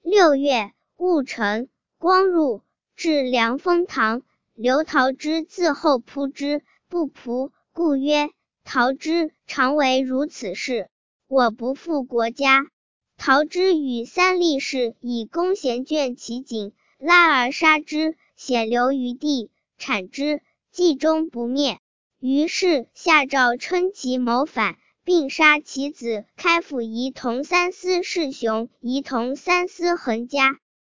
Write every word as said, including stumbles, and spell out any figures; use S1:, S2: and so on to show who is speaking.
S1: 六月，戊辰，光入，至凉风堂。刘陶之自后扑之，不仆，故曰：陶之常为如此事，我不负国家。陶之与三力士以弓弦卷其颈，拉而杀之，血流于地，产之，计终不灭。于是下诏称其谋反，并杀其子开府仪同三司世雄、仪同三司恒家。